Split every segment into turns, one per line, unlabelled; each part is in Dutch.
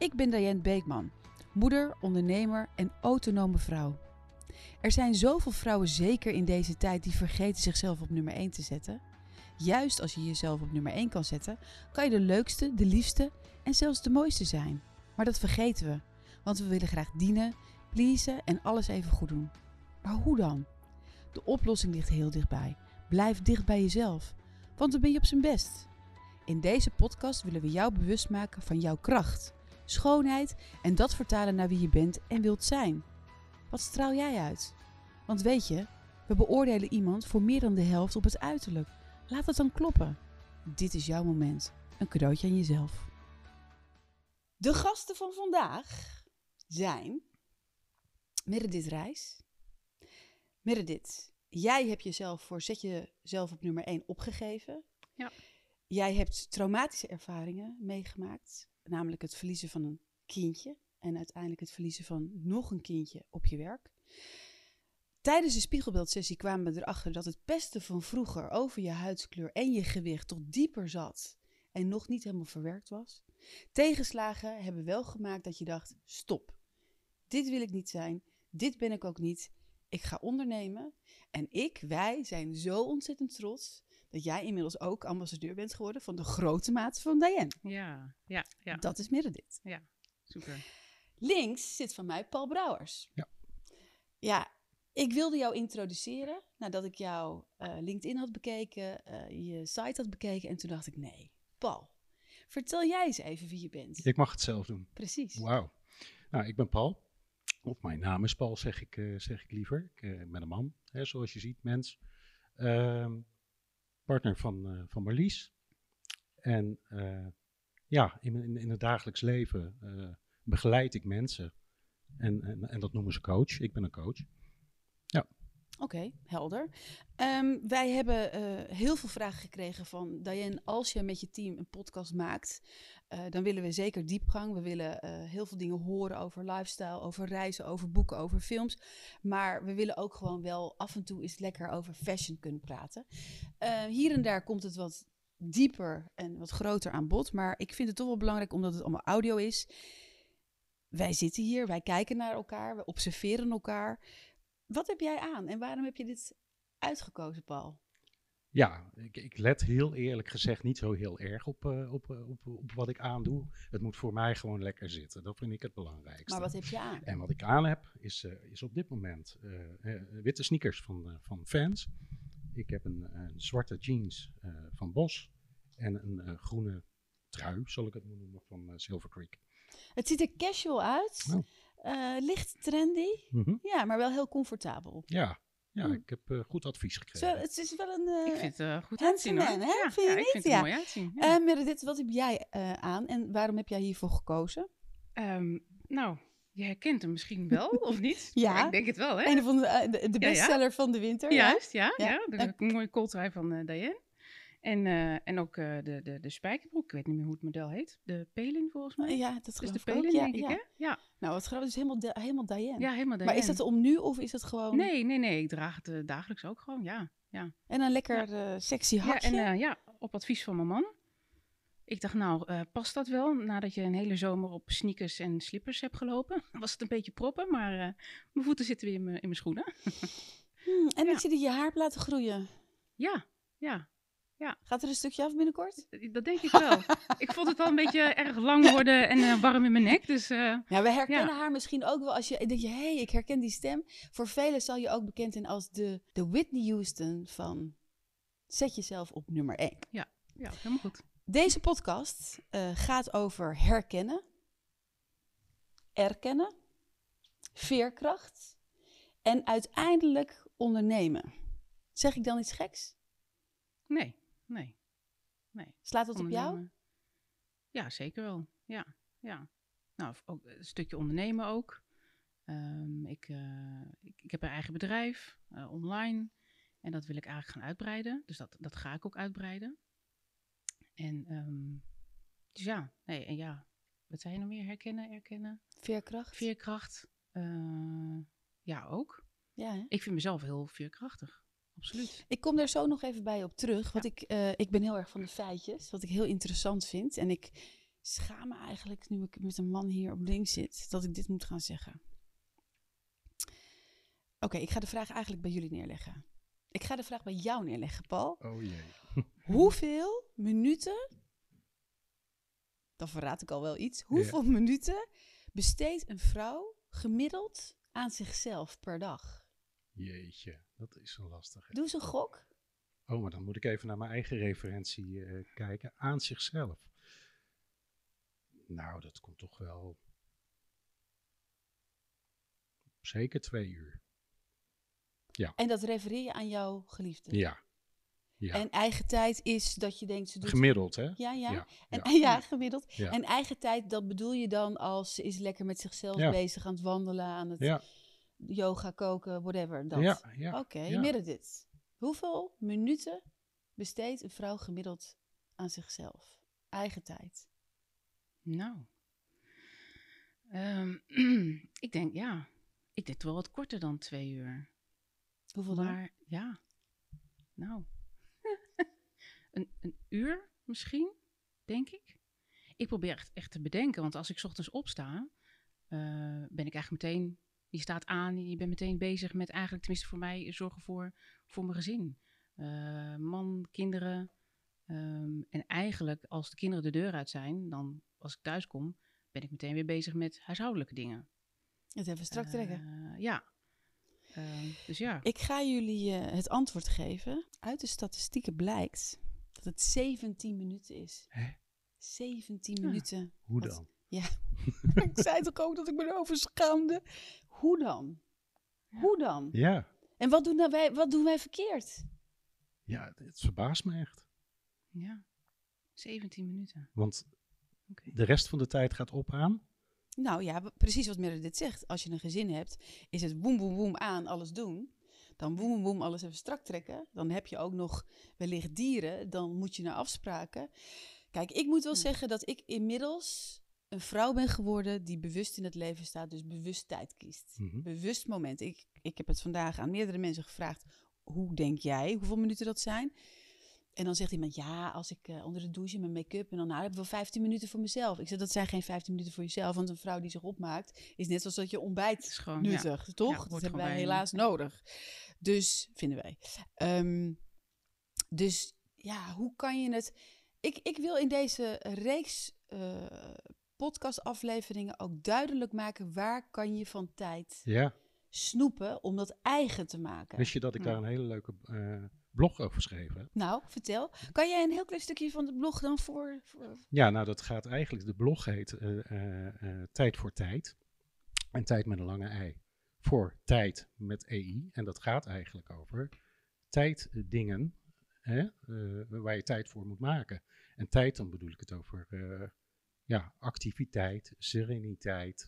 Ik ben Diane Beekman, moeder, ondernemer en autonome vrouw. Er zijn zoveel vrouwen, zeker in deze tijd, die vergeten zichzelf op nummer 1 te zetten. Juist als je jezelf op nummer 1 kan zetten, kan je de leukste, de liefste en zelfs de mooiste zijn. Maar dat vergeten we, want we willen graag dienen, pleasen en alles even goed doen. Maar hoe dan? De oplossing ligt heel dichtbij. Blijf dicht bij jezelf, want dan ben je op zijn best. In deze podcast willen we jou bewust maken van jouw kracht, schoonheid en dat vertalen naar wie je bent en wilt zijn. Wat straal jij uit? Want weet je, we beoordelen iemand voor meer dan de helft op het uiterlijk. Laat het dan kloppen. Dit is jouw moment. Een cadeautje aan jezelf. De gasten van vandaag zijn Meredith Reis. Meredith, jij hebt jezelf voor Zet Jezelf op nummer 1 opgegeven.
Ja.
Jij hebt traumatische ervaringen meegemaakt. Namelijk het verliezen van een kindje. En uiteindelijk het verliezen van nog een kindje op je werk. Tijdens de spiegelbeeldsessie kwamen we erachter dat het pesten van vroeger over je huidskleur en je gewicht toch dieper zat. En nog niet helemaal verwerkt was. Tegenslagen hebben wel gemaakt dat je dacht, stop. Dit wil ik niet zijn. Dit ben ik ook niet. Ik ga ondernemen. En wij zijn zo ontzettend trots dat jij inmiddels ook ambassadeur bent geworden van de grote maat van Diane.
Ja.
Dat is Meredith.
Ja, super.
Links zit van mij Paul Brouwers.
Ja.
Ja, ik wilde jou introduceren nadat ik jouw LinkedIn had bekeken, je site had bekeken. En toen dacht ik, nee, Paul, vertel jij eens even wie je bent.
Ik mag het zelf doen.
Precies.
Wauw. Nou, ik ben Paul. Of mijn naam is Paul, zeg ik liever. Ik ben een man, hè, zoals je ziet, mens. Partner van Marlies. En in het dagelijks leven begeleid ik mensen. En dat noemen ze coach. Ik ben een coach. Ja.
Oké, helder. Wij hebben heel veel vragen gekregen van Diane, als je met je team een podcast maakt, dan willen we zeker diepgang. We willen heel veel dingen horen over lifestyle, over reizen, over boeken, over films. Maar we willen ook gewoon wel af en toe eens lekker over fashion kunnen praten. Hier en daar komt het wat dieper en wat groter aan bod. Maar ik vind het toch wel belangrijk omdat het allemaal audio is. Wij zitten hier, wij kijken naar elkaar, we observeren elkaar. Wat heb jij aan en waarom heb je dit uitgekozen, Paul?
Ja, ik let heel eerlijk gezegd niet zo heel erg op wat ik aandoe. Het moet voor mij gewoon lekker zitten. Dat vind ik het belangrijkste.
Maar wat heb je aan?
En wat ik aan heb is op dit moment witte sneakers van Vans. Ik heb een zwarte jeans van Bosch. En een groene trui, zal ik het noemen, van Silver Creek.
Het ziet er casual uit.
Oh.
Licht trendy.
Mm-hmm.
Ja, maar wel heel comfortabel.
Ja, ik heb goed advies gekregen.
Zo, het is wel een
Ik vind het goed
handsome
uitzien, hoor.
man, hè?
Ja,
Vind je
ik
niet?
vind het
Ja.
mooi uitzien. Ja.
Meredith, wat heb jij aan en waarom heb jij hiervoor gekozen?
Nou, je herkent hem misschien wel, of niet?
Ja.
Ik denk het wel, hè?
Een van de bestseller van de winter.
Juist,
Ja.
ja. De mooie kooltrui van Diane. En ook de spijkerbroek. Ik weet niet meer hoe het model heet. De Pelin, volgens mij.
Ja, dat
Dus
geloof
de
ik ook.
Pelin,
Ja,
denk ik, hè? Ja.
Nou, wat grappig, is helemaal Diane.
Ja, helemaal Diane.
Maar is dat om nu of is het gewoon...
Nee. Ik draag het dagelijks ook gewoon, ja.
En een lekker sexy hakje.
Ja, op advies van mijn man. Ik dacht, past dat wel? Nadat je een hele zomer op sneakers en slippers hebt gelopen, was het een beetje proppen, maar mijn voeten zitten weer in mijn schoenen.
En ik zie dat je haar hebt laten groeien.
Ja.
Gaat er een stukje af binnenkort?
Dat denk ik wel. Ik vond het al een beetje erg lang worden en warm in mijn nek. Dus,
Ja, we herkennen haar misschien ook wel als je denkt, hey, ik herken die stem. Voor velen zal je ook bekend zijn als de Whitney Houston van Zet Jezelf op nummer 1.
Ja, helemaal goed.
Deze podcast gaat over herkennen, erkennen, veerkracht en uiteindelijk ondernemen. Zeg ik dan iets geks?
Nee.
Slaat dat op jou?
Ondernemen. Ja, zeker wel. Ja. Nou, ook een stukje ondernemen ook. Ik heb een eigen bedrijf, online. En dat wil ik eigenlijk gaan uitbreiden. Dus dat ga ik ook uitbreiden. En dus ja, wat zei je nog meer? Herkennen, erkennen. Veerkracht. Ja, ook.
Ja, hè?
Ik vind mezelf heel veerkrachtig. Absoluut.
Ik kom daar zo nog even bij op terug. Want ik ben heel erg van de feitjes. Wat ik heel interessant vind. En ik schaam me eigenlijk, nu ik met een man hier op links zit, dat ik dit moet gaan zeggen. Oké, ik ga de vraag eigenlijk bij jullie neerleggen. Ik ga de vraag bij jou neerleggen, Paul.
Oh jee.
Hoeveel minuten, dan verraad ik al wel iets, hoeveel minuten besteedt een vrouw gemiddeld aan zichzelf per dag?
Jeetje, dat is een lastige.
Doe eens een gok.
Oh, maar dan moet ik even naar mijn eigen referentie kijken. Aan zichzelf. Nou, dat komt toch wel zeker 2 uur.
En dat refereer je aan jouw geliefde?
Ja.
En eigen tijd is dat je denkt... Ze doet
Gemiddeld, hè?
Ja. Gemiddeld.
Ja.
En eigen tijd, dat bedoel je dan als ze is lekker met zichzelf bezig, aan het wandelen, aan het yoga, koken, whatever. Dat.
Ja.
Oké, Meredith. Hoeveel minuten besteedt een vrouw gemiddeld aan zichzelf? Eigen tijd.
Nou, ik denk wel wat korter dan 2 uur.
Hoeveel dan?
Maar ja, nou, een uur misschien, denk ik. Ik probeer echt te bedenken, want als ik 's ochtends opsta, ben ik eigenlijk meteen, je staat aan, je bent meteen bezig met eigenlijk, tenminste voor mij, zorgen voor mijn gezin. Man, kinderen. En eigenlijk, als de kinderen de deur uit zijn, dan als ik thuis kom, ben ik meteen weer bezig met huishoudelijke dingen.
Het even strak trekken.
Ja. Dus ja.
Ik ga jullie het antwoord geven. Uit de statistieken blijkt dat het 17 minuten is.
Hè?
17 minuten.
Hoe dan?
Ja, ik zei toch ook dat ik me erover schaamde. Hoe dan? Hoe dan?
Ja.
En wat doen wij verkeerd?
Ja, het verbaast me echt.
Ja, 17 minuten.
Want de rest van de tijd gaat op aan.
Nou ja, precies wat Meredith zegt. Als je een gezin hebt, is het boem, boem, boem aan, alles doen. Dan boem, boem, boem, alles even strak trekken. Dan heb je ook nog wellicht dieren. Dan moet je naar afspraken. Kijk, ik moet wel zeggen dat ik inmiddels een vrouw ben geworden die bewust in het leven staat. Dus bewust tijd kiest. Bewust moment. Ik heb het vandaag aan meerdere mensen gevraagd. Hoe denk jij hoeveel minuten dat zijn? En dan zegt iemand, ja, als ik onder de douche mijn make-up en dan heb ik wel 15 minuten voor mezelf. Ik zeg, dat zijn geen 15 minuten voor jezelf, want een vrouw die zich opmaakt is net zoals dat je ontbijt
gewoon,
nuttig, toch?
Ja,
dat hebben wij helaas nodig. Dus, vinden wij. Dus ja, hoe kan je het... Ik wil in deze reeks podcastafleveringen ook duidelijk maken, waar kan je van tijd snoepen om dat eigen te maken.
Wist je dat ik daar een hele leuke blog over geschreven heb?
Nou, vertel. Kan jij een heel klein stukje van de blog dan voor...
Ja, nou dat gaat eigenlijk, de blog heet Tijd voor Tijd. En tijd met een lange ei. Voor tijd met EI. En dat gaat eigenlijk over tijddingen waar je tijd voor moet maken. En tijd, dan bedoel ik het over activiteit, sereniteit.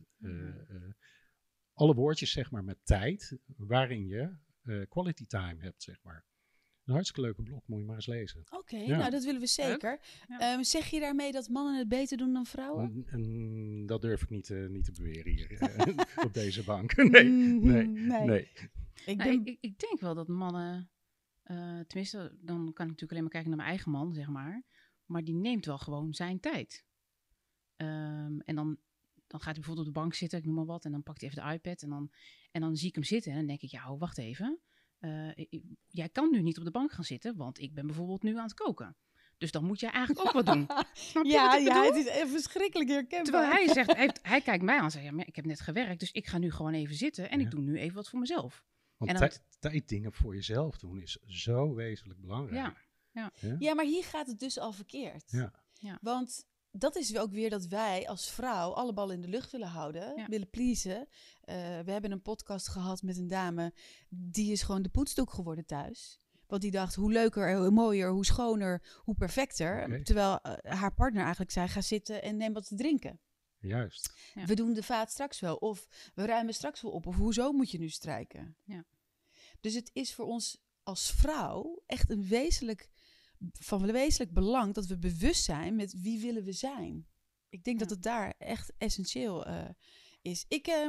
Alle woordjes zeg maar met tijd waarin je quality time hebt zeg maar. Een hartstikke leuke blog, moet je maar eens lezen.
Oké, nou dat willen we zeker. Ja. Zeg je daarmee dat mannen het beter doen dan vrouwen?
Dat durf ik niet te beweren hier op deze bank. Nee.
Ik denk wel dat mannen, tenminste, dan kan ik natuurlijk alleen maar kijken naar mijn eigen man, zeg maar die neemt wel gewoon zijn tijd. En dan gaat hij bijvoorbeeld op de bank zitten, ik noem maar wat, en dan pakt hij even de iPad en dan zie ik hem zitten en dan denk ik, ja, wacht even. Jij kan nu niet op de bank gaan zitten, want ik ben bijvoorbeeld nu aan het koken. Dus dan moet jij eigenlijk ook wat doen. Snap je wat ik bedoel?
Het is even verschrikkelijk herkenbaar.
Terwijl hij zegt, hij kijkt mij aan en zegt, ja, maar ik heb net gewerkt, dus ik ga nu gewoon even zitten en ik doe nu even wat voor mezelf.
Want tijddingen voor jezelf doen is zo wezenlijk belangrijk.
Ja, maar hier gaat het dus al verkeerd.
Ja.
Want dat is ook weer dat wij als vrouw alle ballen in de lucht willen houden, willen pleasen. We hebben een podcast gehad met een dame, die is gewoon de poetsdoek geworden thuis. Want die dacht, hoe leuker, hoe mooier, hoe schoner, hoe perfecter. Okay. Terwijl haar partner eigenlijk zei, ga zitten en neem wat te drinken.
Juist.
Ja. We doen de vaat straks wel. Of we ruimen straks wel op. Of hoezo moet je nu strijken?
Ja.
Dus het is voor ons als vrouw echt van wezenlijk belang dat we bewust zijn met wie willen we zijn. Ik denk dat het daar echt essentieel is.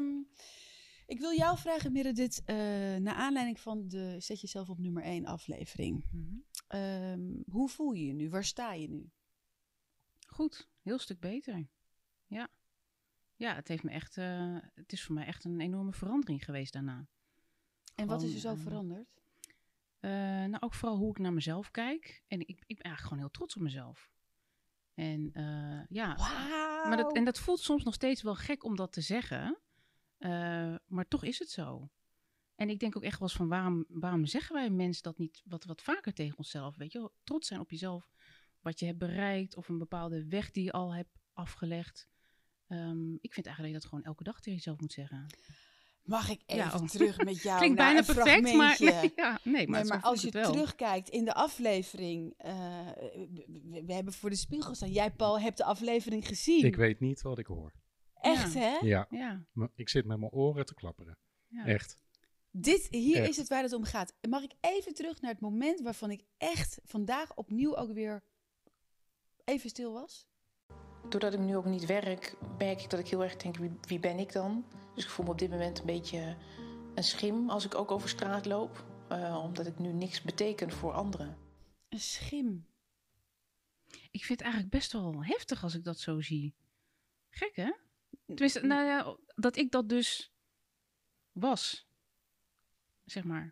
Ik wil jou vragen, Meredith, naar aanleiding van de Zet Jezelf op nummer 1 aflevering. Hoe voel je je nu? Waar sta je nu?
Goed, heel stuk beter. Ja. Ja, het heeft me echt, het is voor mij echt een enorme verandering geweest daarna.
En wat is er
Gewoon,
zo veranderd?
nou, ook vooral hoe ik naar mezelf kijk. En ik ben eigenlijk gewoon heel trots op mezelf. En ja,
Wauw!
maar dat voelt soms nog steeds wel gek om dat te zeggen. Maar toch is het zo. En ik denk ook echt wel eens van waarom zeggen wij mensen dat niet wat vaker tegen onszelf? Weet je wel? Trots zijn op jezelf, wat je hebt bereikt of een bepaalde weg die je al hebt afgelegd. Ik vind eigenlijk dat je dat gewoon elke dag tegen jezelf moet zeggen.
Mag ik even
Ja, oh.
terug met jou
Klinkt
naar
bijna
een
perfect, maar
fragmentje?
nee, maar,
Maar
zo
als
voelt
je
het wel.
terugkijkt in de aflevering, we hebben voor de spiegel staan. Jij, Paul, hebt de aflevering gezien.
Ik weet niet wat ik hoor.
Echt,
Ja.
hè?
Ja,
Ja,
ik zit met mijn oren te klapperen.
ja.
Echt.
Hier
Echt.
is het waar het om gaat. Mag ik even terug naar het moment waarvan ik echt vandaag opnieuw ook weer even stil was?
Doordat ik nu ook niet werk, merk ik dat ik heel erg denk, wie ben ik dan? Dus ik voel me op dit moment een beetje een schim als ik ook over straat loop. Omdat ik nu niks beteken voor anderen.
Een schim.
Ik vind het eigenlijk best wel heftig als ik dat zo zie. Gek, hè? Tenminste, nou ja, dat ik dat dus was. Zeg maar.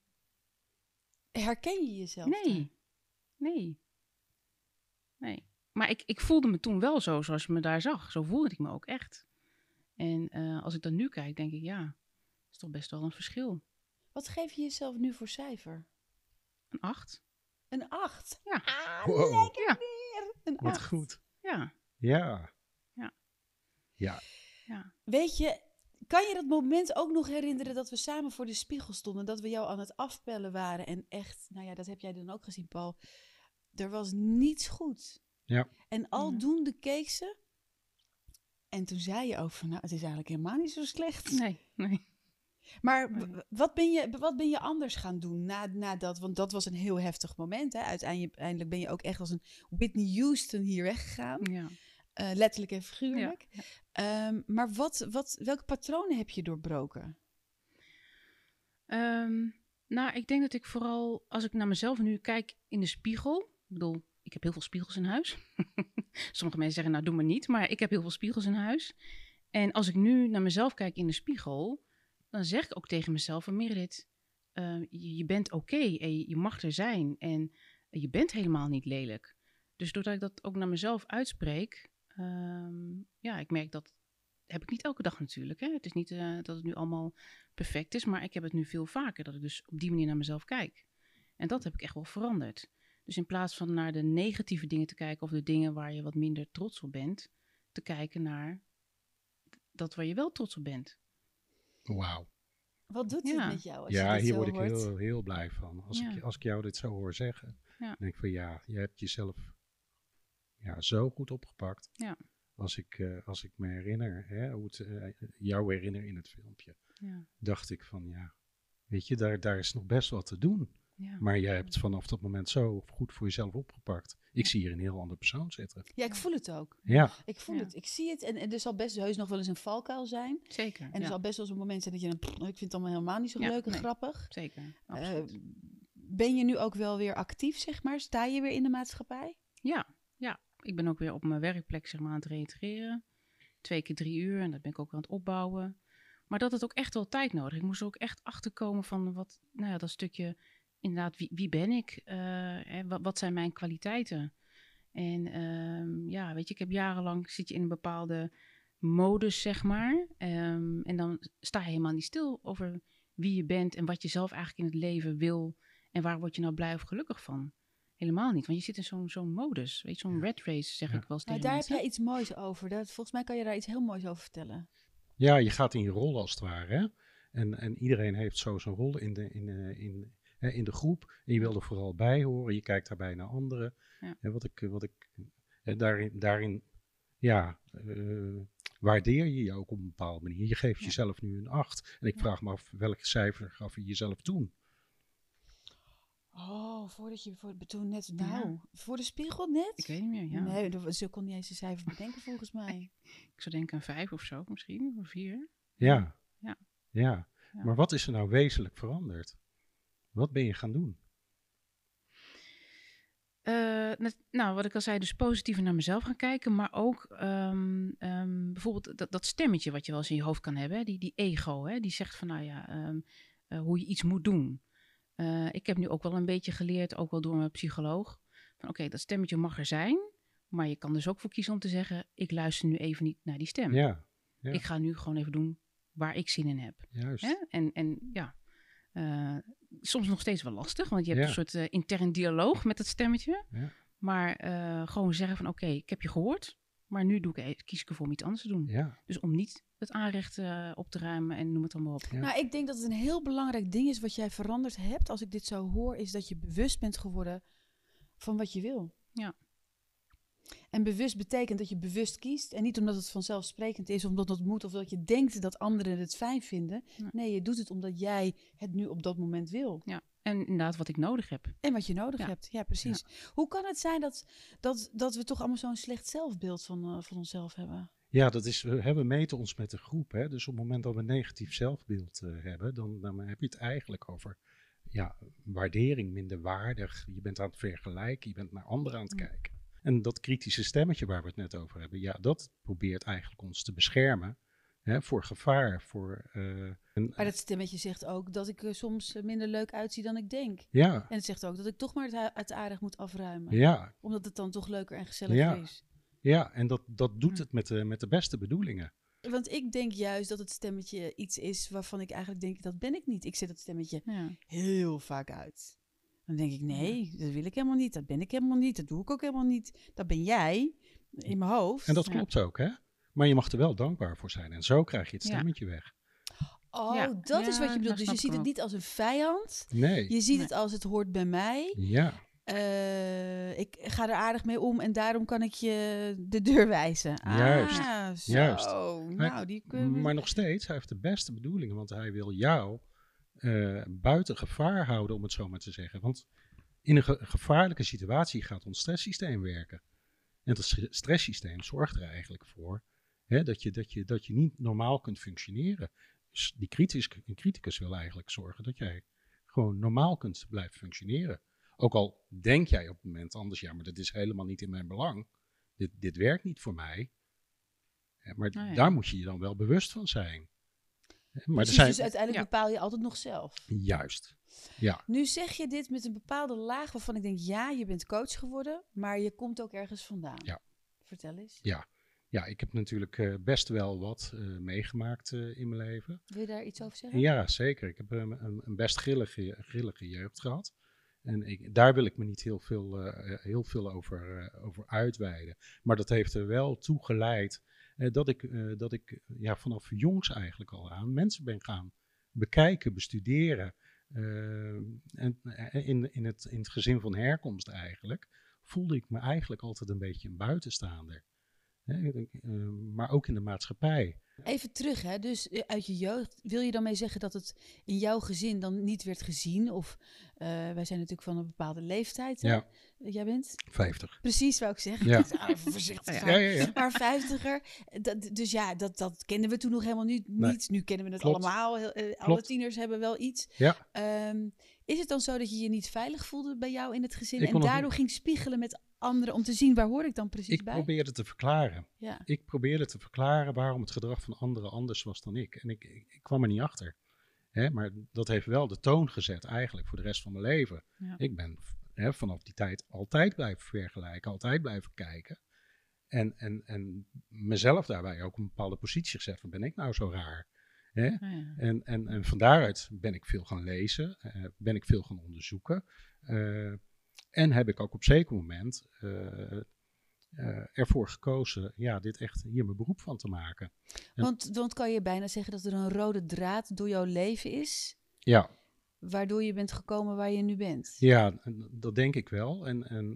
Herken je jezelf?
Nee. Nee. Nee. Maar ik voelde me toen wel zo, zoals je me daar zag. Zo voelde ik me ook echt. En als ik dan nu kijk, denk ik, ja, is toch best wel een verschil.
Wat geef je jezelf nu voor cijfer?
Een 8.
Een 8.
Ja.
Ah,
Wow.
lekker
Ja.
weer. Een
Wat
8.
goed.
Ja.
Ja.
Ja.
Ja.
Ja.
Weet je, kan je dat moment ook nog herinneren dat we samen voor de spiegel stonden? Dat we jou aan het afpellen waren en echt, nou ja, dat heb jij dan ook gezien, Paul. Er was niets goed.
Ja.
En aldoende keek ze. En toen zei je ook van, nou, het is eigenlijk helemaal niet zo slecht.
Nee.
Maar
Nee.
wat ben je anders gaan doen na dat? Want dat was een heel heftig moment. Hè? Uiteindelijk ben je ook echt als een Whitney Houston hier weggegaan.
Ja.
Letterlijk en figuurlijk.
Ja.
Maar welke patronen heb je doorbroken?
Nou, ik denk dat ik vooral, als ik naar mezelf nu kijk in de spiegel. Ik bedoel, ik heb heel veel spiegels in huis. Sommige mensen zeggen, nou doe maar niet. Maar ik heb heel veel spiegels in huis. En als ik nu naar mezelf kijk in de spiegel, dan zeg ik ook tegen mezelf van Meredith, je bent oké en je mag er zijn. En je bent helemaal niet lelijk. Dus doordat ik dat ook naar mezelf uitspreek, ja, ik merk dat, heb ik niet elke dag natuurlijk. Hè? Het is niet dat het nu allemaal perfect is, maar ik heb het nu veel vaker, dat ik dus op die manier naar mezelf kijk. En dat heb ik echt wel veranderd. Dus in plaats van naar de negatieve dingen te kijken of de dingen waar je wat minder trots op bent, te kijken naar dat waar je wel trots op bent.
Wauw.
Wat doet
Ja.
het met jou als je
Ja,
dit
hier
zo
word ik
hoort?
heel, heel blij van.
Ja.
Als ik jou dit zo hoor zeggen,
Ja.
dan denk ik van ja, je hebt jezelf zo goed opgepakt.
Ja.
Als ik me herinner, hè, hoe het jou herinner in het filmpje,
Ja.
dacht ik van ja, weet je, daar is nog best wat te doen.
Ja.
Maar jij hebt vanaf dat moment zo goed voor jezelf opgepakt. Ik zie hier een heel ander persoon zitten.
Ja, ik voel het ook.
Ja,
Ik voel
Ja.
het. Ik zie het. En er zal best heus nog wel eens een valkuil zijn.
Zeker.
En er zal best wel eens een moment zijn dat je dan, ik vind het allemaal helemaal niet zo
Ja,
leuk en
nee.
grappig.
Zeker. Absoluut.
Ben je nu ook wel weer actief, zeg maar? Sta je weer in de maatschappij?
Ja. Ik ben ook weer op mijn werkplek zeg maar, aan het reïntegreren. 2 keer 3 uur en dat ben ik ook aan het opbouwen. Maar dat had ook echt wel tijd nodig. Ik moest er ook echt achterkomen van wat, nou ja, dat stukje, inderdaad, wie ben ik? Wat zijn mijn kwaliteiten? En ja, weet je, ik heb jarenlang, zit je in een bepaalde modus, zeg maar. En dan sta je helemaal niet stil over wie je bent en wat je zelf eigenlijk in het leven wil. En waar word je nou blij of gelukkig van? Helemaal niet, want je zit in zo'n modus. Weet je, zo'n red race, zeg
Ja.
ik wel eens
Nou,
tegen
daar heb
mensen.
jij iets moois over. Volgens mij kan je daar iets heel moois over vertellen.
ja, je gaat in je rol als het ware. Hè? En iedereen heeft zo zijn rol in de groep. En je wil er vooral bij horen. Je kijkt daarbij naar anderen.
Ja.
En daarin waardeer je je ook op een bepaalde manier. Je geeft
Ja.
jezelf nu een 8. En ik
Ja.
vraag me af, welk cijfer gaf je jezelf toen?
Oh, voordat je toen net,
Ja.
nou, voor de spiegel net?
Ik weet niet meer, ja.
Nee, ze kon niet eens een cijfer bedenken volgens mij.
Ik zou denken een 5 of zo misschien, of 4.
Ja.
Ja.
Ja.
Ja.
Maar wat is er nou wezenlijk veranderd? Wat ben je gaan doen?
nou, wat ik al zei, dus positiever naar mezelf gaan kijken. Maar ook bijvoorbeeld dat stemmetje wat je wel eens in je hoofd kan hebben. Hè, die ego, hè, die zegt van, nou ja, hoe je iets moet doen. Ik heb nu ook wel een beetje geleerd, ook wel door mijn psycholoog. Van oké, dat stemmetje mag er zijn. Maar je kan dus ook voor kiezen om te zeggen, ik luister nu even niet naar die stem.
Ja.
Ik ga nu gewoon even doen waar ik zin in heb.
Juist.
Hè? En ja, soms nog steeds wel lastig, want je hebt een soort intern dialoog met het stemmetje.
Ja.
Maar gewoon zeggen van oké, ik heb je gehoord, maar nu kies ik ervoor om iets anders te doen.
Ja.
Dus om niet het aanrecht op te ruimen en noem het allemaal op.
Ja.
Nou, ik denk dat het een heel belangrijk ding is wat jij veranderd hebt, als ik dit zo hoor, is dat je bewust bent geworden van wat je wil.
Ja.
En bewust betekent dat je bewust kiest. En niet omdat het vanzelfsprekend is, omdat het moet of dat je denkt dat anderen het fijn vinden.
Ja.
Nee, je doet het omdat jij het nu op dat moment wil.
Ja. En inderdaad wat ik nodig heb.
En wat je nodig hebt. Ja, precies. Ja. Hoe kan het zijn dat we toch allemaal zo'n slecht zelfbeeld van onszelf hebben?
Ja, dat is, we meten ons met een groep. Hè? Dus op het moment dat we een negatief zelfbeeld hebben, dan heb je het eigenlijk over waardering, minder waardig. Je bent aan het vergelijken, je bent naar anderen aan het kijken. En dat kritische stemmetje waar we het net over hebben, ja, dat probeert eigenlijk ons te beschermen voor gevaar.
Maar dat stemmetje zegt ook dat ik soms minder leuk uitzie dan ik denk.
Ja.
En het zegt ook dat ik toch maar het aardig moet afruimen.
Ja.
Omdat het dan toch leuker en gezelliger is.
Ja, en dat doet het met de beste bedoelingen.
Want ik denk juist dat het stemmetje iets is waarvan ik eigenlijk denk, dat ben ik niet. Ik zet het stemmetje heel vaak uit. Dan denk ik, nee, dat wil ik helemaal niet. Dat ben ik helemaal niet. Dat doe ik ook helemaal niet. Dat ben jij in mijn hoofd.
En dat klopt ook, hè? Maar je mag er wel dankbaar voor zijn. En zo krijg je het stemmetje weg.
Oh, dat is wat je bedoelt. Dus je ziet het niet als een vijand.
Nee.
Je ziet het als het hoort bij mij.
Ja.
Ik ga er aardig mee om en daarom kan ik je de deur wijzen.
Juist. Juist.
Nou,
maar nog steeds, hij heeft de beste bedoelingen. Want hij wil jou buiten gevaar houden, om het zo maar te zeggen. Want in een gevaarlijke situatie gaat ons stresssysteem werken. En dat stresssysteem zorgt er eigenlijk voor dat je niet normaal kunt functioneren. Dus die criticus wil eigenlijk zorgen dat jij gewoon normaal kunt blijven functioneren. Ook al denk jij op het moment anders, ja, maar dat is helemaal niet in mijn belang. Dit werkt niet voor mij. Maar daar moet je je dan wel bewust van zijn. Maar
dus uiteindelijk bepaal je altijd nog zelf.
Juist, ja.
Nu zeg je dit met een bepaalde laag waarvan ik denk, ja, je bent coach geworden, maar je komt ook ergens vandaan.
Ja.
Vertel eens.
Ja, ik heb natuurlijk best wel wat meegemaakt in mijn leven.
Wil je daar iets over zeggen?
Ja, zeker. Ik heb een best grillige jeugd gehad. En daar wil ik me niet heel veel over uitweiden. Maar dat heeft er wel toe geleid dat ik vanaf jongs eigenlijk al aan mensen ben gaan bekijken, bestuderen. En in het gezin van herkomst eigenlijk voelde ik me eigenlijk altijd een beetje een buitenstaander. Maar ook in de maatschappij.
Even terug, hè? Dus uit je jeugd, wil je dan mee zeggen dat het in jouw gezin dan niet werd gezien? Of wij zijn natuurlijk van een bepaalde leeftijd. Hè?
Ja.
Jij bent?
50.
Precies, wou ik zeggen.
Ja.
Even voorzichtig.
Ja.
Maar 50er. Dus ja, dat kenden we toen nog helemaal niet.
Nee.
Nu kennen we het
Klopt.
allemaal. Alle tieners hebben wel iets.
Ja.
Is het dan zo dat je je niet veilig voelde bij jou in het gezin? En daardoor ging spiegelen met anderen om te zien, waar hoor ik dan precies bij?
Ik probeerde te verklaren.
Ja.
Ik probeerde te verklaren waarom het gedrag van anderen anders was dan ik. En ik kwam er niet achter. Maar dat heeft wel de toon gezet eigenlijk voor de rest van mijn leven.
Ja.
Ik ben vanaf die tijd altijd blijven vergelijken, altijd blijven kijken. En mezelf daarbij ook een bepaalde positie gezet van, ben ik nou zo raar? En van daaruit ben ik veel gaan lezen, ben ik veel gaan onderzoeken. En heb ik ook op zeker moment ervoor gekozen dit echt hier mijn beroep van te maken.
Want kan je bijna zeggen dat er een rode draad door jouw leven is?
Ja.
Waardoor je bent gekomen waar je nu bent?
Ja, dat denk ik wel.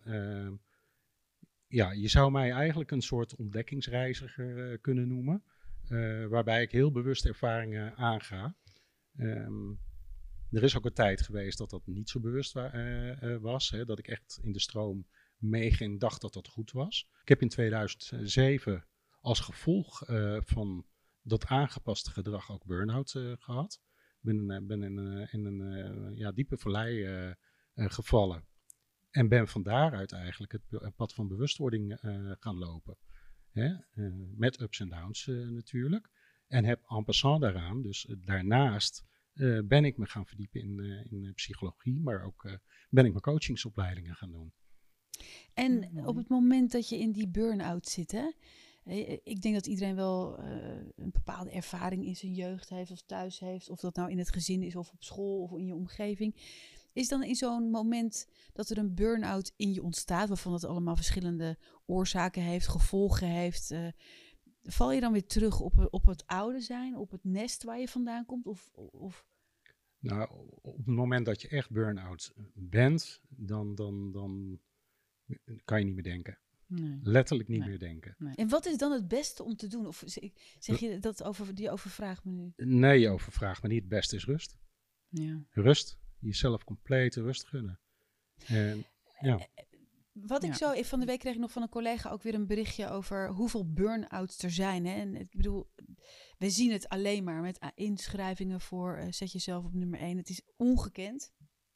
Je zou mij eigenlijk een soort ontdekkingsreiziger kunnen noemen. Waarbij ik heel bewust ervaringen aanga. Er is ook een tijd geweest dat niet zo bewust was. Dat ik echt in de stroom meeging en dacht dat dat goed was. Ik heb in 2007 als gevolg van dat aangepaste gedrag ook burn-out gehad. Ik ben in een diepe vallei gevallen. En ben van daaruit eigenlijk het pad van bewustwording gaan lopen. Hè? Met ups en downs natuurlijk. En heb en passant daaraan, dus daarnaast ben ik me gaan verdiepen in psychologie. Maar ook ben ik mijn coachingsopleidingen gaan doen.
En op het moment dat je in die burn-out zit, hè? Ik denk dat iedereen wel een bepaalde ervaring in zijn jeugd heeft of thuis heeft. Of dat nou in het gezin is of op school of in je omgeving. Is dan in zo'n moment dat er een burn-out in je ontstaat, waarvan het allemaal verschillende oorzaken heeft, gevolgen heeft. Val je dan weer terug op het oude zijn, op het nest waar je vandaan komt? Of...
Nou, op het moment dat je echt burn-out bent, dan kan je niet meer denken.
Nee.
Letterlijk niet meer denken.
Nee.
En wat is dan het beste om te doen? Of zeg je dat die overvraagt me nu?
Nee, je overvraagt me niet. Het beste is rust.
Ja.
Rust. Jezelf complete rust gunnen. En, ja.
Wat ik zo, van de week kreeg ik nog van een collega ook weer een berichtje over hoeveel burn-outs er zijn. Hè? En ik bedoel, we zien het alleen maar met inschrijvingen voor zet jezelf op nummer 1. Het is ongekend.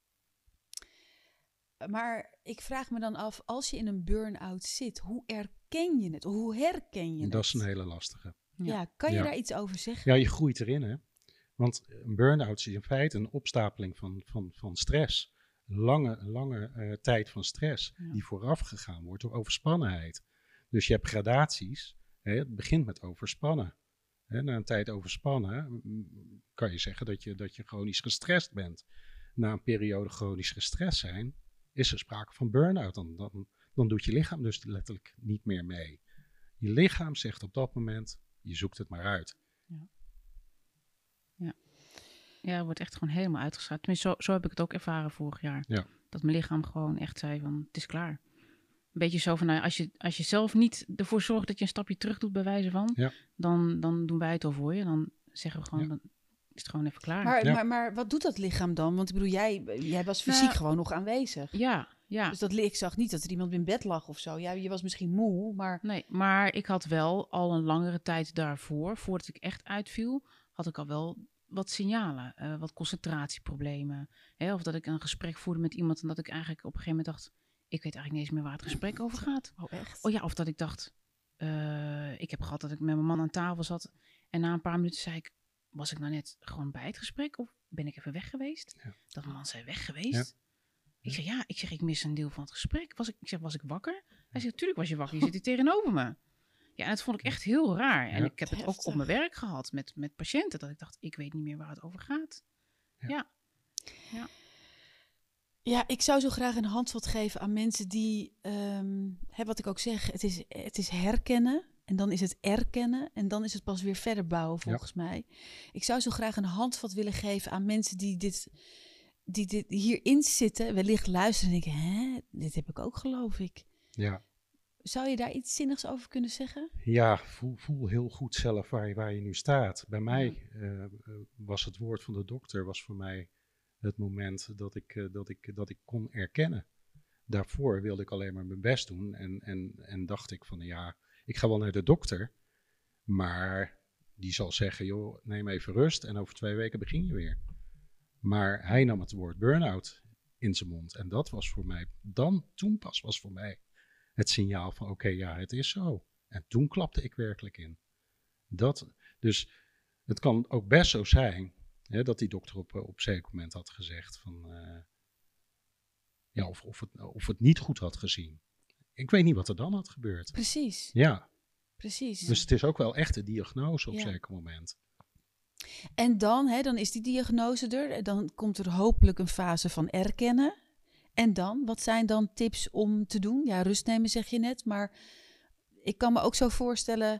Maar ik vraag me dan af, als je in een burn-out zit, hoe erken je het? Hoe herken je het?
Dat is een hele lastige.
Ja, kan je daar iets over zeggen?
Ja, je groeit erin, hè. Want een burn-out is in feite een opstapeling van stress. Lange tijd van stress die vooraf gegaan wordt door overspannenheid. Dus je hebt gradaties. Hè. Het begint met overspannen. Hè. Na een tijd overspannen kan je zeggen dat je chronisch gestrest bent. Na een periode chronisch gestrest zijn, is er sprake van burn-out. Dan doet je lichaam dus letterlijk niet meer mee. Je lichaam zegt op dat moment, je zoekt het maar uit.
Ja, het wordt echt gewoon helemaal uitgeschakeld. Tenminste, zo heb ik het ook ervaren vorig jaar.
Ja.
Dat mijn lichaam gewoon echt zei van, het is klaar. Een beetje zo van, nou, als je zelf niet ervoor zorgt dat je een stapje terug doet bij wijze van, dan doen wij het al voor je. Dan zeggen we gewoon, dan is het gewoon even klaar.
Maar wat doet dat lichaam dan? Want ik bedoel, jij was fysiek gewoon nog aanwezig.
Ja. Dus
ik zag niet dat er iemand in bed lag of zo. Ja, je was misschien moe, maar...
Nee, maar ik had wel al een langere tijd daarvoor, voordat ik echt uitviel, had ik al wel wat signalen, wat concentratieproblemen. Hè, of dat ik een gesprek voerde met iemand en dat ik eigenlijk op een gegeven moment dacht, ik weet eigenlijk niet eens meer waar het gesprek over gaat.
Oh, echt?
Oh ja, of dat ik dacht, ik heb gehad dat ik met mijn man aan tafel zat en na een paar minuten zei ik, was ik nou net gewoon bij het gesprek of ben ik even weg geweest?
Ja.
Dat mijn man zei, weg geweest? Ja. Ik zeg, ik mis een deel van het gesprek. Was ik wakker? Hij zegt, natuurlijk was je wakker, je zit hier tegenover me. Ja, en dat vond ik echt heel raar. En ik heb het ook op mijn werk gehad met patiënten, dat ik dacht, ik weet niet meer waar het over gaat.
Ja, ik zou zo graag een handvat geven aan mensen die, wat ik ook zeg, het is herkennen. En dan is het erkennen. En dan is het pas weer verder bouwen, volgens mij. Ik zou zo graag een handvat willen geven aan mensen die dit hierin zitten. Wellicht luisteren en denken, dit heb ik ook, geloof ik.
Ja.
Zou je daar iets zinnigs over kunnen zeggen?
Ja, voel heel goed zelf waar je nu staat. Bij mij was het woord van de dokter was voor mij het moment dat ik kon erkennen. Daarvoor wilde ik alleen maar mijn best doen en dacht ik van ik ga wel naar de dokter, maar die zal zeggen, joh, neem even rust en over 2 weken begin je weer. Maar hij nam het woord burn-out in zijn mond en dat was voor mij, toen pas was voor mij het signaal van oké, het is zo. En toen klapte ik werkelijk in. Dus het kan ook best zo zijn dat die dokter op zeker moment had gezegd van of het niet goed had gezien. Ik weet niet wat er dan had gebeurd.
Precies.
Ja.
Precies.
Dus het is ook wel echt de diagnose op zeker moment.
En dan is die diagnose er. Dan komt er hopelijk een fase van erkennen. En dan, wat zijn dan tips om te doen? Ja, rust nemen zeg je net, maar ik kan me ook zo voorstellen,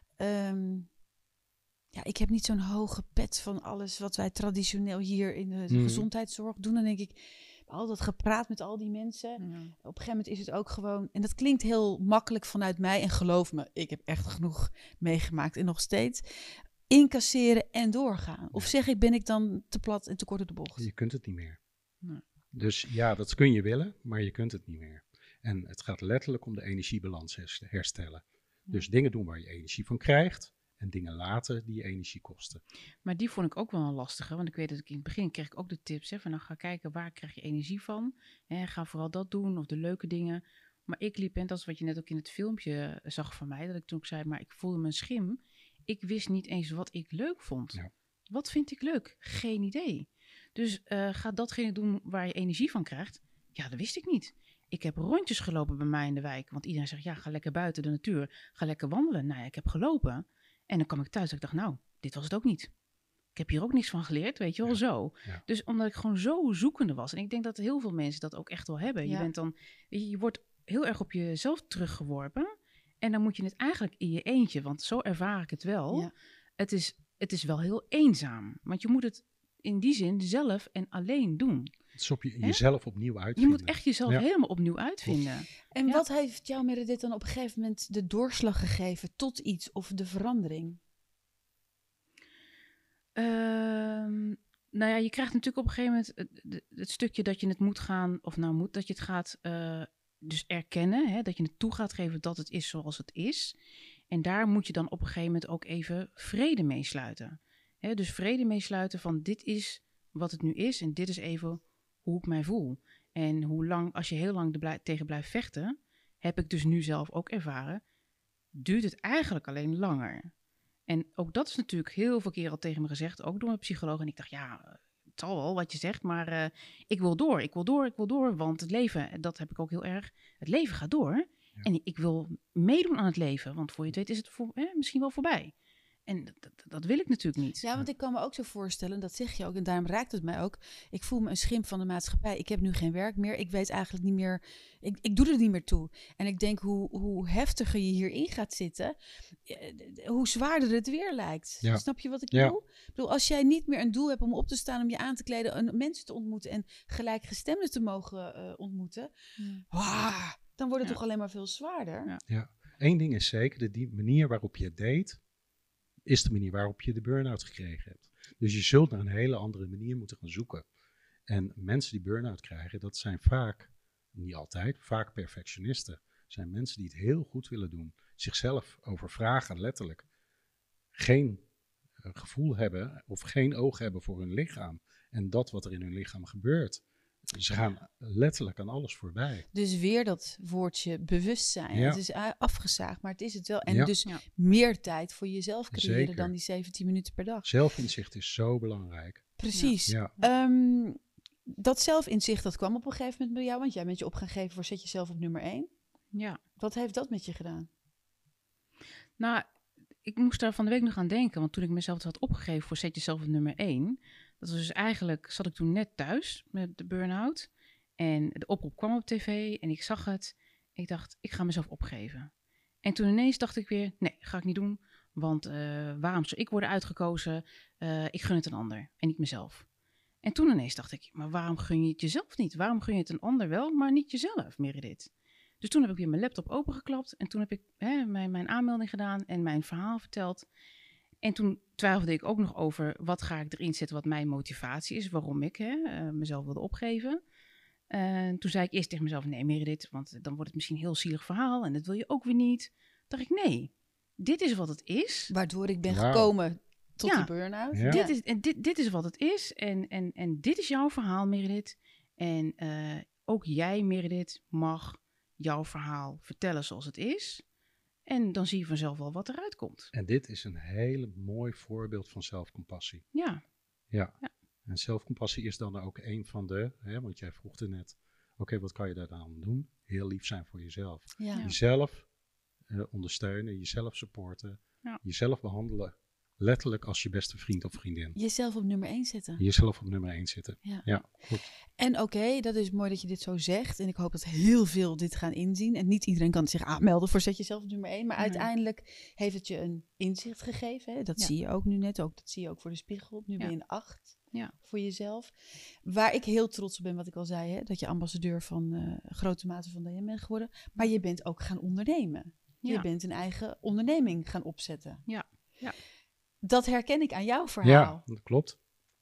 ik heb niet zo'n hoge pet van alles wat wij traditioneel hier in de gezondheidszorg doen. Dan denk ik, al dat gepraat met al die mensen, op een gegeven moment is het ook gewoon, en dat klinkt heel makkelijk vanuit mij, en geloof me, ik heb echt genoeg meegemaakt en nog steeds, incasseren en doorgaan. Of ben ik dan te plat en te kort op de bocht?
Je kunt het niet meer.
Nee.
Dus ja, dat kun je willen, maar je kunt het niet meer. En het gaat letterlijk om de energiebalans herstellen. Dus dingen doen waar je energie van krijgt en dingen laten die je energie kosten.
Maar die vond ik ook wel een lastige. Want ik weet dat ik in het begin kreeg ik ook de tips. Hè, van nou ga kijken waar krijg je energie van. Hè, ga vooral dat doen of de leuke dingen. Maar ik liep, en dat is wat je net ook in het filmpje zag van mij. Dat ik toen ook zei, maar ik voelde mijn schim. Ik wist niet eens wat ik leuk vond.
Ja.
Wat vind ik leuk? Geen idee. Dus ga datgene doen waar je energie van krijgt. Ja, dat wist ik niet. Ik heb rondjes gelopen bij mij in de wijk. Want iedereen zegt, ja, ga lekker buiten de natuur. Ga lekker wandelen. Nou ja, ik heb gelopen. En dan kwam ik thuis en ik dacht, nou, dit was het ook niet. Ik heb hier ook niks van geleerd, weet je wel, zo.
Ja.
Dus omdat ik gewoon zo zoekende was. En ik denk dat heel veel mensen dat ook echt wel hebben.
Ja.
Je bent dan, je wordt heel erg op jezelf teruggeworpen. En dan moet je het eigenlijk in je eentje, want zo ervaar ik het wel.
Ja.
Het is wel heel eenzaam. Want je moet het in die zin zelf en alleen doen.
Het is op
Hè?
jezelf opnieuw
Je
uitvinden.
moet echt jezelf
Ja.
helemaal opnieuw uitvinden.
En
Ja.
wat heeft jou, Meredith, dan op een gegeven moment de doorslag gegeven tot iets of de verandering?
Nou ja, je krijgt natuurlijk op een gegeven moment het stukje dat je het moet gaan, of nou moet, dat je het gaat dus erkennen, hè, dat je het toe gaat geven dat het is zoals het is. En daar moet je dan op een gegeven moment ook even vrede mee sluiten. Hè, dus vrede mee sluiten van dit is wat het nu is en dit is even hoe ik mij voel. En hoe lang, als je heel lang tegen blijft vechten, heb ik dus nu zelf ook ervaren, duurt het eigenlijk alleen langer. En ook dat is natuurlijk heel veel keer al tegen me gezegd, ook door mijn psycholoog. En ik dacht, ja, het zal wel wat je zegt, maar ik wil door. Want het leven, dat heb ik ook heel erg, het leven gaat door.
Ja.
En ik wil meedoen aan het leven, want voor je het weet is het misschien wel voorbij. En dat wil ik natuurlijk niet.
Ja, want ik kan me ook zo voorstellen, dat zeg je ook, en daarom raakt het mij ook. Ik voel me een schimp van de maatschappij. Ik heb nu geen werk meer. Ik weet eigenlijk niet meer, ik doe er niet meer toe. En ik denk, hoe heftiger je hierin gaat zitten, hoe zwaarder het weer lijkt.
Ja.
Snap je wat ik
Ja.
bedoel? Ik bedoel, als jij niet meer een doel hebt om op te staan, om je aan te kleden, en mensen te ontmoeten en gelijkgestemden te mogen ontmoeten, dan wordt het
Ja.
toch alleen maar veel zwaarder.
Ja.
Eén ding is zeker, die manier waarop je het deed, is de manier waarop je de burn-out gekregen hebt. Dus je zult naar een hele andere manier moeten gaan zoeken. En mensen die burn-out krijgen, dat zijn vaak, niet altijd, vaak perfectionisten. Zijn mensen die het heel goed willen doen, zichzelf overvragen, letterlijk. Geen gevoel hebben of geen oog hebben voor hun lichaam. En dat wat er in hun lichaam gebeurt. Ze gaan letterlijk aan alles voorbij.
Dus weer dat woordje bewustzijn.
Ja.
Het is afgezaagd, maar het is het wel. En
Ja.
dus
Ja.
meer tijd voor jezelf creëren
Zeker.
dan die 17 minuten per dag.
Zelfinzicht is zo belangrijk.
Precies.
Ja.
Dat zelfinzicht, dat kwam op een gegeven moment bij jou, want jij bent je op gaan geven voor zet jezelf op nummer 1.
Ja.
Wat heeft dat met je gedaan?
Nou, ik moest daar van de week nog aan denken. Want toen ik mezelf had opgegeven voor zet jezelf op nummer 1. Dat was dus eigenlijk, zat ik toen net thuis met de burn-out. En de oproep kwam op tv en ik zag het. Ik dacht, ik ga mezelf opgeven. En toen ineens dacht ik weer, nee, ga ik niet doen. Want waarom zou ik worden uitgekozen? Ik gun het een ander en niet mezelf. En toen ineens dacht ik, maar waarom gun je het jezelf niet? Waarom gun je het een ander wel, maar niet jezelf, Meredith? Dus toen heb ik weer mijn laptop opengeklapt en toen heb ik mijn aanmelding gedaan en mijn verhaal verteld. En toen twijfelde ik ook nog over wat ga ik erin zetten wat mijn motivatie is, waarom ik mezelf wilde opgeven. Toen zei ik eerst tegen mezelf, nee Meredith, want dan wordt het misschien een heel zielig verhaal en dat wil je ook weer niet. Toen dacht ik, nee, dit is wat het is.
Waardoor ik ben
Wauw.
gekomen tot
Ja.
die burn-out.
Ja.
Dit is wat het is en dit is jouw verhaal, Meredith. En ook jij, Meredith, mag jouw verhaal vertellen zoals het is. En dan zie je vanzelf wel wat eruit komt.
En dit is een hele mooi voorbeeld van zelfcompassie.
Ja,
Ja.
Ja.
En zelfcompassie is dan ook een van de, want jij vroeg er net, oké, wat kan je daar dan doen? Heel lief zijn voor jezelf.
Ja.
Ja.
Jezelf ondersteunen, jezelf supporten,
Ja.
jezelf behandelen. Letterlijk als je beste vriend of vriendin.
Jezelf op nummer 1 zetten.
Jezelf op nummer 1 zitten.
Ja.
Ja, goed.
En oké, dat is mooi dat je dit zo zegt. En ik hoop dat heel veel dit gaan inzien. En niet iedereen kan zich aanmelden voor zet jezelf op nummer 1. Maar
Nee.
uiteindelijk heeft het je een inzicht gegeven. Hè? Dat
Ja.
zie je ook nu net. Ook, dat zie je ook voor de spiegel. Nu ben je
Ja.
een 8
Ja.
voor jezelf. Waar ik heel trots op ben, wat ik al zei. Hè? Dat je ambassadeur van grote mate van DM bent geworden. Maar je bent ook gaan ondernemen. Je
Ja.
bent een eigen onderneming gaan opzetten.
Ja. Ja.
Dat herken ik aan jouw verhaal.
Ja, dat klopt.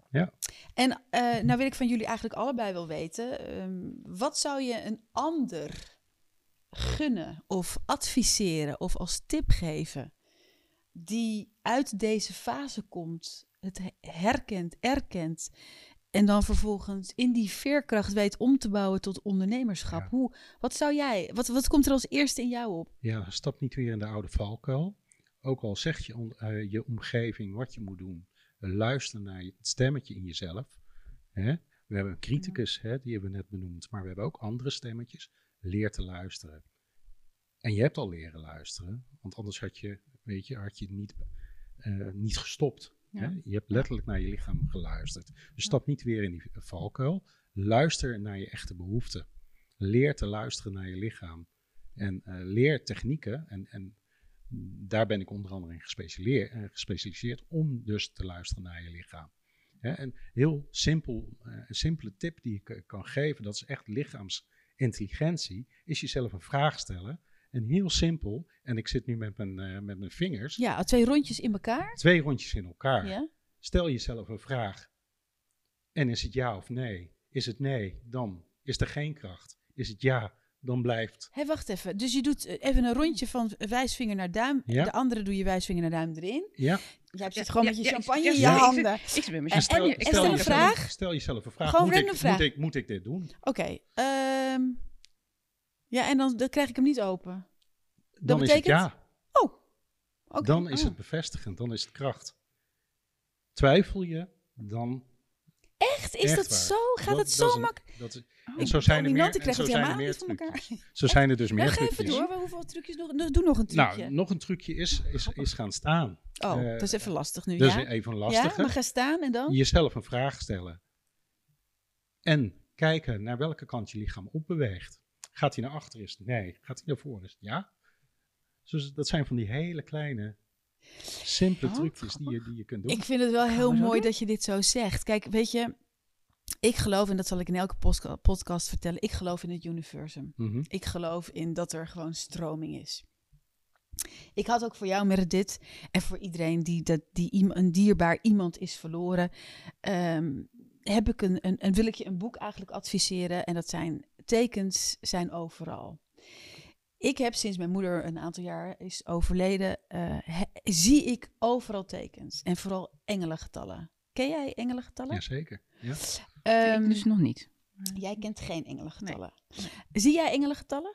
En nou wil ik van jullie eigenlijk allebei wel weten. Wat zou je een ander gunnen of adviseren of als tip geven die uit deze fase komt, het herkent, erkent en dan vervolgens in die veerkracht weet om te bouwen tot ondernemerschap.
Ja.
Wat komt er als eerste in jou op?
Ja, stap niet weer in de oude valkuil. Ook al zegt je omgeving wat je moet doen, luister naar het stemmetje in jezelf. Hè? We hebben een criticus, die hebben we net benoemd, maar we hebben ook andere stemmetjes. Leer te luisteren. En je hebt al leren luisteren, want anders had je niet gestopt.
Ja.
Hè? Je hebt letterlijk naar je lichaam geluisterd. Dus stap niet weer in die valkuil. Luister naar je echte behoeften. Leer te luisteren naar je lichaam. En leer technieken. En daar ben ik onder andere in gespecialiseerd om dus te luisteren naar je lichaam. En heel simpel, een simpele tip die ik kan geven, dat is echt lichaamsintelligentie, is jezelf een vraag stellen. En heel simpel, en ik zit nu met mijn vingers.
Ja, 2 rondjes in elkaar.
2 rondjes in elkaar.
Ja.
Stel jezelf een vraag. En is het ja of nee? Is het nee, dan is er geen kracht. Is het ja, dan blijft.
Hé, wacht even. Dus je doet even een rondje van wijsvinger naar duim.
Ja.
De andere doe je wijsvinger naar duim erin.
Ja.
Jij zit gewoon met je champagne in je
ja,
handen.
Ik zit met mijn
En
champagne.
stel een vraag.
Stel jezelf een vraag.
Gewoon random vraag.
Moet ik dit doen?
Oké. Ja, en dan krijg ik hem niet open.
Dan is het
betekent?
ja.
Oh. Oké.
Dan is het bevestigend. Dan is het kracht. Twijfel je, dan...
Echt? Is
Echt
dat
waar.
zo? Gaat het
Dat
zo
is een-
makkelijk?
dat is-
Ik
zo
ben
zijn er
dominant,
meer,
ik krijg
en
het
zo zijn er
helemaal
meer
niet voor elkaar.
trucjes. Zo zijn er dus meer
Ja, ga even
trucjes.
door. Hoeveel trucjes nog? Doe nog een trucje.
Nou, nog een trucje is gaan staan.
Oh, dat is even lastig nu,
Dat
ja?
is even
Ja,
lastiger.
maar ga staan en dan?
Jezelf een vraag stellen. En kijken naar welke kant je lichaam opbeweegt. Gaat hij naar achter, is het nee. Gaat hij naar voren, is het ja. Dus dat zijn van die hele kleine, simpele trucjes die je kunt doen.
Ik vind het wel heel
we zo
mooi
doen?
dat je dit zo zegt. Kijk, weet je, ik geloof, en dat zal ik in elke podcast vertellen, ik geloof in het universum.
Mhm.
Ik geloof in dat er gewoon stroming is. Ik had ook voor jou, Meredith, en voor iedereen die een dierbaar iemand is verloren, heb ik wil ik je een boek eigenlijk adviseren. En dat zijn tekens zijn overal. Ik heb sinds mijn moeder een aantal jaar is overleden, zie ik overal tekens. En vooral engelengetallen. Ken jij engelengetallen?
Jazeker. Ja.
Ik dus nog niet.
Jij kent geen engelengetallen.
Nee.
Zie jij engelengetallen?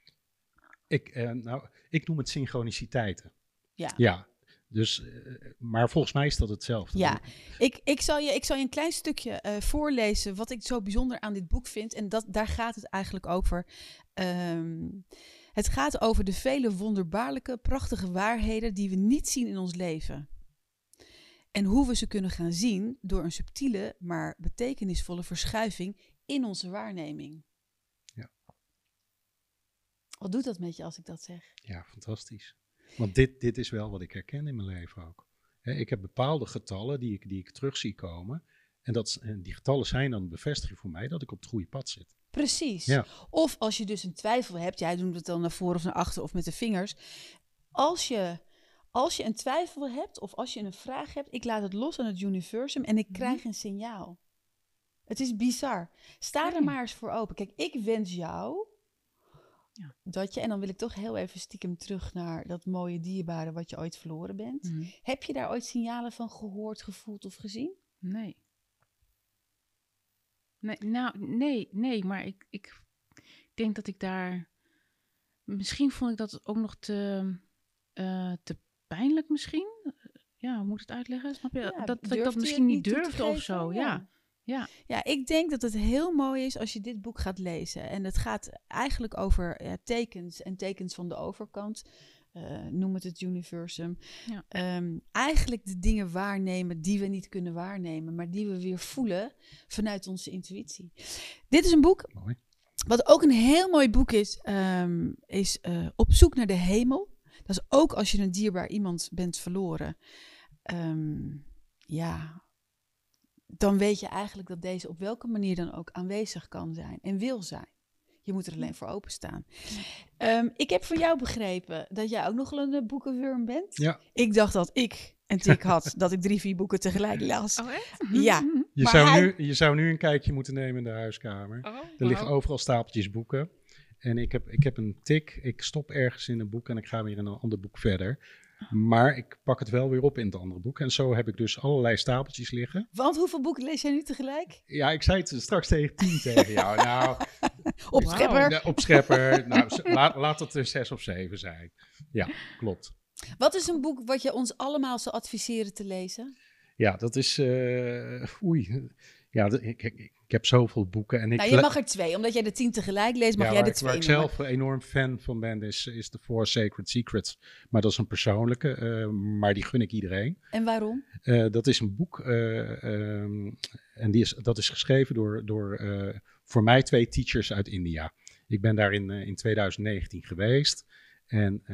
Ik noem het synchroniciteiten.
Ja.
Ja. Dus, maar volgens mij is dat hetzelfde.
Ja, ik zal je een klein stukje voorlezen wat ik zo bijzonder aan dit boek vind. En daar gaat het eigenlijk over. Het gaat over de vele wonderbaarlijke, prachtige waarheden die we niet zien in ons leven. En hoe we ze kunnen gaan zien door een subtiele, maar betekenisvolle verschuiving in onze waarneming.
Ja.
Wat doet dat met je als ik dat zeg?
Ja, fantastisch. Want dit is wel wat ik herken in mijn leven ook. Ik heb bepaalde getallen die ik terug zie komen. En die getallen zijn dan een bevestiging voor mij dat ik op het goede pad zit.
Precies.
Ja.
Of als je dus een twijfel hebt, jij doet het dan naar voren of naar achter of met de vingers. Als je een twijfel hebt of als je een vraag hebt, ik laat het los aan het universum en ik krijg een signaal. Het is bizar. Sta er maar eens voor open. Kijk, ik wens jou dat je, en dan wil ik toch heel even stiekem terug naar dat mooie dierbare wat je ooit verloren bent. Heb je daar ooit signalen van gehoord, gevoeld of gezien?
Nee. Nee, maar ik denk dat ik daar... Misschien vond ik dat ook nog te pijnlijk misschien. Ja, hoe moet ik het uitleggen? Snap je?
Ja,
dat ik
durfde
dat
je
misschien
het
niet
niet toe te
durfde of
geven?
zo, ja.
Ja, ik denk dat het heel mooi is als je dit boek gaat lezen. En het gaat eigenlijk over tekens en tekens van de overkant. Noem het universum.
Ja.
Eigenlijk de dingen waarnemen die we niet kunnen waarnemen, maar die we weer voelen vanuit onze intuïtie. Dit is een boek.
Mooi.
Wat ook een heel mooi boek is Op zoek naar de hemel. Dat is ook als je een dierbaar iemand bent verloren. Dan weet je eigenlijk dat deze op welke manier dan ook aanwezig kan zijn en wil zijn. Je moet er alleen voor openstaan. Ik heb van jou begrepen dat jij ook nog een boekenwurm bent.
Ja.
Ik dacht dat ik een tik had dat ik 3-4 boeken tegelijk las.
Oh, echt?
Ja.
Je zou nu een kijkje moeten nemen in de huiskamer. Er liggen overal stapeltjes boeken. En ik heb een tik. Ik stop ergens in een boek en ik ga weer in een ander boek verder. Maar ik pak het wel weer op in het andere boek. En zo heb ik dus allerlei stapeltjes liggen.
Want hoeveel boeken lees jij nu tegelijk?
Ja, ik zei het straks tegen 10 tegen jou. Nou,
Op schepper.
op schepper. Nou, laat het er 6 of 7 zijn. Ja, klopt.
Wat is een boek wat je ons allemaal zou adviseren te lezen?
Ja, dat is... oei. Ja, ik heb zoveel boeken. En
Nou, je mag er 2. Omdat jij de 10 tegelijk leest, mag jij de 2
waar ik zelf enorm fan van ben, is The Four Sacred Secrets. Maar dat is een persoonlijke, maar die gun ik iedereen.
En waarom?
Dat is een boek en dat is geschreven door voor mij 2 teachers uit India. Ik ben daar in 2019 geweest. En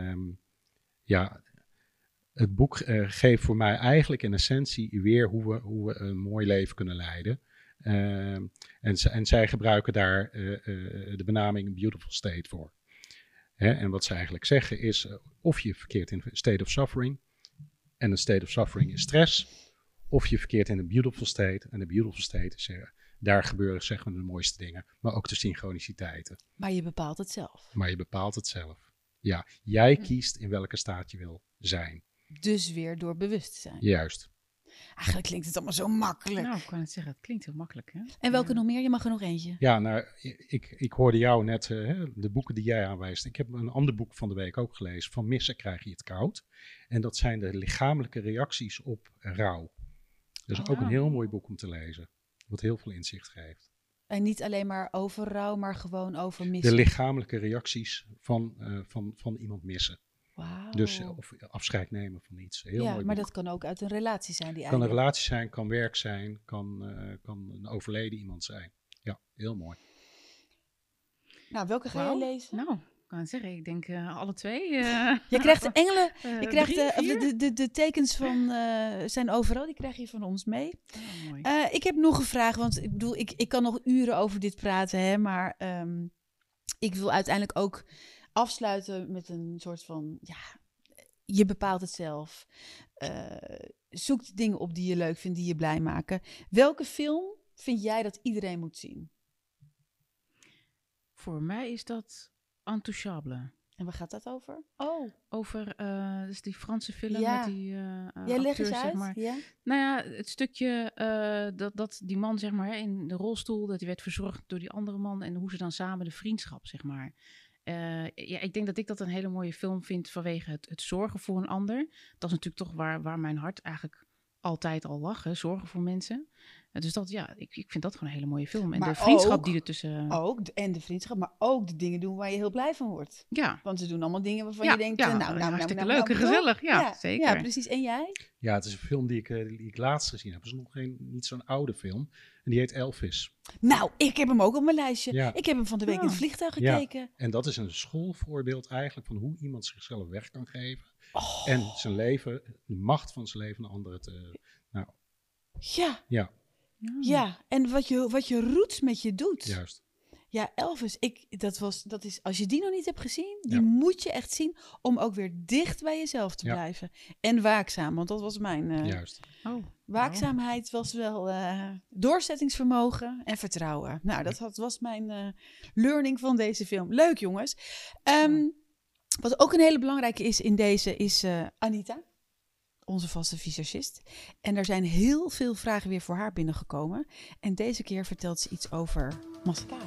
het boek geeft voor mij eigenlijk in essentie weer hoe we een mooi leven kunnen leiden. En zij gebruiken daar de benaming beautiful state voor. En wat ze eigenlijk zeggen is, of je verkeert in een state of suffering. En een state of suffering is stress. Of je verkeert in een beautiful state. En de beautiful state is, daar gebeuren zeg maar de mooiste dingen. Maar ook de synchroniciteiten.
Maar je bepaalt het zelf.
Maar je bepaalt het zelf. Ja, jij kiest in welke staat je wil zijn.
Dus weer door bewust te zijn.
Juist.
Eigenlijk klinkt het allemaal zo makkelijk.
Nou, ik kan het zeggen, het klinkt heel makkelijk, hè?
En welke nog meer? Je mag er nog eentje.
Ja, nou, ik hoorde jou net de boeken die jij aanwijst. Ik heb een ander boek van de week ook gelezen. Van missen krijg je het koud. En dat zijn de lichamelijke reacties op rouw. Dus ook een heel mooi boek om te lezen. Wat heel veel inzicht geeft.
En niet alleen maar over rouw, maar gewoon over missen.
De lichamelijke reacties van iemand missen.
Wauw.
Dus of afscheid nemen van iets. Heel mooi boek.
Maar dat kan ook uit een relatie zijn.
Kan een relatie zijn, kan werk zijn, kan een overleden iemand zijn. Ja, heel mooi.
Nou, welke ga je lezen?
Nou, ik kan het zeggen, ik denk alle 2.
Je krijgt de engelen, je krijgt
3, 4.
de tekens van zijn overal, die krijg je van ons mee.
Oh, mooi.
Ik heb nog een vraag, want ik bedoel, ik kan nog uren over dit praten, hè, maar ik wil uiteindelijk ook afsluiten met een soort van, ja, je bepaalt het zelf. Zoek de dingen op die je leuk vindt, die je blij maken. Welke film vind jij dat iedereen moet zien?
Voor mij is dat Intouchable.
En waar gaat dat over?
Over dus die Franse film
Ja.
met die
Jij legt eens
acteurs,
uit.
zeg maar.
Ja?
Nou ja, het stukje dat die man, zeg maar, in de rolstoel, dat hij werd verzorgd door die andere man en hoe ze dan samen de vriendschap, zeg maar. Ja, ik denk dat ik dat een hele mooie film vind vanwege het zorgen voor een ander. Dat is natuurlijk toch waar mijn hart eigenlijk altijd al lag, hè, zorgen voor mensen. Dus dat, ja, ik vind dat gewoon een hele mooie film. En
Maar
de vriendschap
ook-
die er tussen...
En de vriendschap, maar ook de dingen doen waar je heel blij van wordt.
Ja,
Want ze doen allemaal dingen waarvan
Ja,
je denkt,
ja, hartstikke leuk en gezellig. Ja, zeker.
Ja, precies. En jij?
Ja, het is een film die ik laatst gezien heb. Het is nog niet zo'n oude film. En die heet Elvis.
Nou, ik heb hem ook op mijn lijstje.
Ja.
Ik heb hem van de week in het vliegtuig
Ja.
gekeken.
En dat is een schoolvoorbeeld eigenlijk van hoe iemand zichzelf weg kan geven.
Oh.
En zijn leven, de macht van zijn leven aan anderen te...
Ja,
Ja,
ja. En wat je roots met je doet.
juist.
Ja, Elvis, dat is, als je die nog niet hebt gezien, die
Ja.
moet je echt zien om ook weer dicht bij jezelf te
Ja.
blijven. En waakzaam, want dat was mijn...
Juist.
Oh,
Waakzaamheid was wel doorzettingsvermogen en vertrouwen. Nou, dat was mijn learning van deze film. Leuk, jongens. Wat ook een hele belangrijke is in deze is Anita, onze vaste visagist. En er zijn heel veel vragen weer voor haar binnengekomen. En deze keer vertelt ze iets over mascara.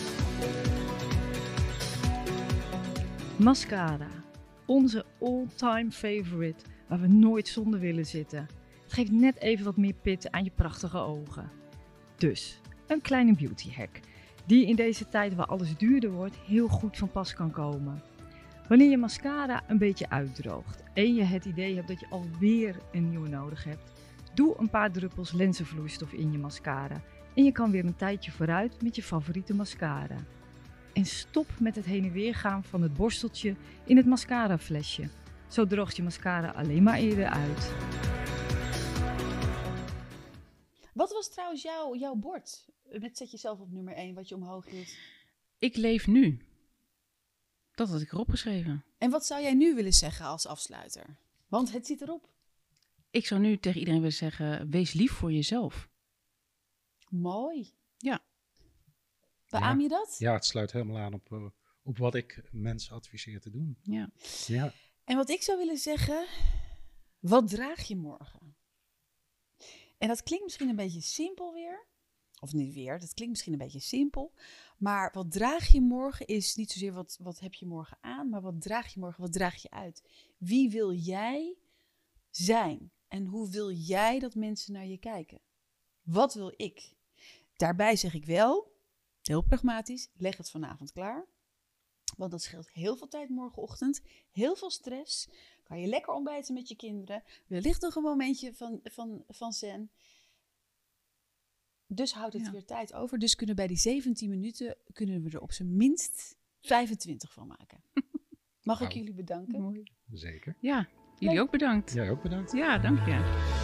Mascara. Onze all-time favorite, waar we nooit zonder willen zitten. Het geeft net even wat meer pit aan je prachtige ogen. Dus, een kleine beauty hack, die in deze tijd waar alles duurder wordt, heel goed van pas kan komen. Wanneer je mascara een beetje uitdroogt en je het idee hebt dat je alweer een nieuwe nodig hebt, doe een paar druppels lenzenvloeistof in je mascara en je kan weer een tijdje vooruit met je favoriete mascara. En stop met het heen en weer gaan van het borsteltje in het mascara flesje. Zo droogt je mascara alleen maar eerder uit.
Wat was trouwens jouw bord? Met zet jezelf op nummer 1, wat je omhoog hield.
ik leef nu. Dat had ik erop geschreven.
En wat zou jij nu willen zeggen als afsluiter? Want het zit erop.
Ik zou nu tegen iedereen willen zeggen, wees lief voor jezelf.
Mooi.
Ja.
Beaam je dat?
Ja, het sluit helemaal aan op wat ik mensen adviseer te doen.
Ja.
Ja,
En wat ik zou willen zeggen, wat draag je morgen? En dat klinkt misschien een beetje simpel weer. Of niet weer, dat klinkt misschien een beetje simpel. Maar wat draag je morgen is niet zozeer wat heb je morgen aan, maar wat draag je morgen, wat draag je uit? Wie wil jij zijn? En hoe wil jij dat mensen naar je kijken? Wat wil ik? Daarbij zeg ik wel, heel pragmatisch, leg het vanavond klaar. Want dat scheelt heel veel tijd morgenochtend, heel veel stress. Kan je lekker ontbijten met je kinderen. Wellicht nog een momentje van zen. Dus houdt het weer tijd over. Dus kunnen bij die 17 minuten kunnen we er op zijn minst 25 van maken. Mag ik jullie bedanken?
Mooi.
Zeker.
Ja, jullie ook bedankt.
Jij ook bedankt.
Ja, dank je.